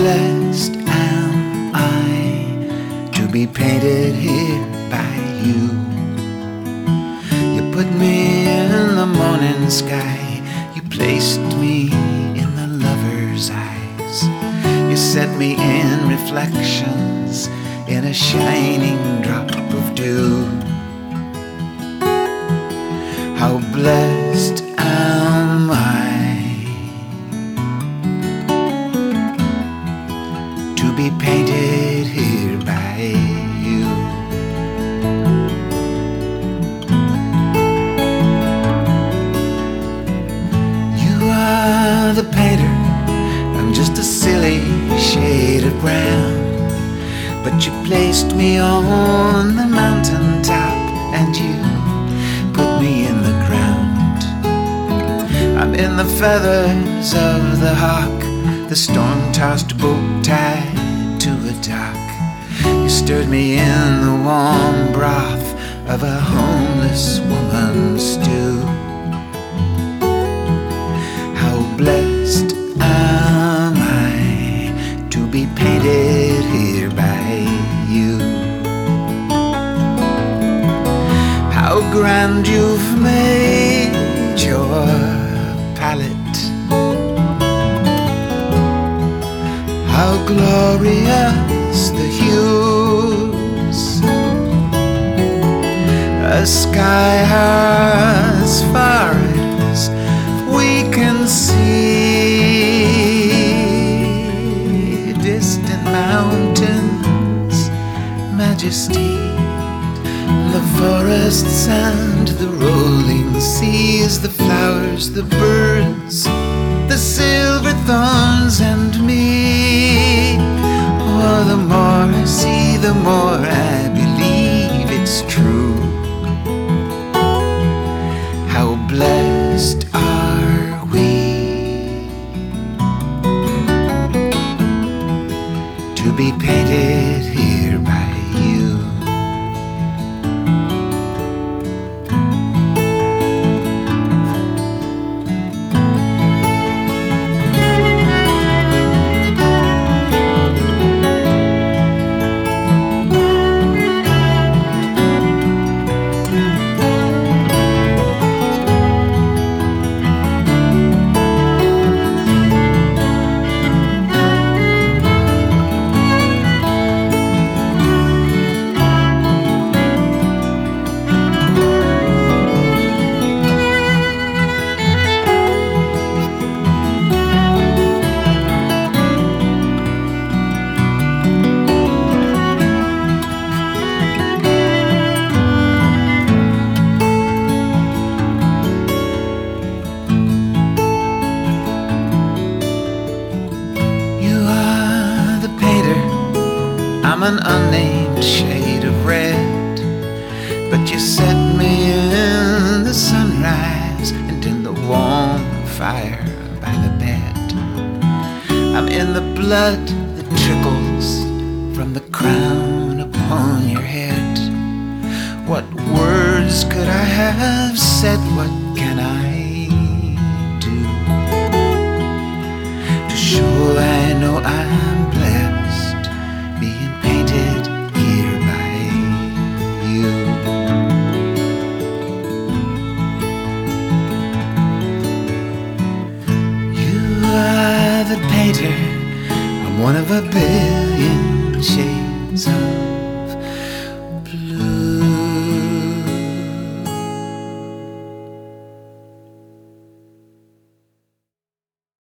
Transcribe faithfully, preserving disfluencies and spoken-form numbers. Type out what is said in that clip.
blessed am I to be painted here by you. You put me in the morning sky, you placed me in the lover's eyes. You set me in reflections in a shining drop of dew. How blessed am I to be painted here by you. You are the painter, I'm just a silly shade of brown, but you placed me on the mountain top and you put me in the ground. I'm in the feathers of the hawk, the storm-tossed boat tied to a dock. You stirred me in the warm broth of a homeless woman's stew. How blessed am I to be painted here by you. How grand you've made your palette, how glorious the hues, a sky as far as we can see, distant mountains, majesty, the forests and the rolling seas, the flowers, the birds, the silver thorns and me. Oh, the more I see, the more I believe it's true. How blessed are we to be painted here by you. I'm an unnamed shade of red, but you set me in the sunrise and in the warm fire by the bed. I'm in the blood that trickles from the crown upon your head. What words could I have said? What can I do to show I know I'm blessed, being painted here by you? You are the painter, I'm one of a billion shades of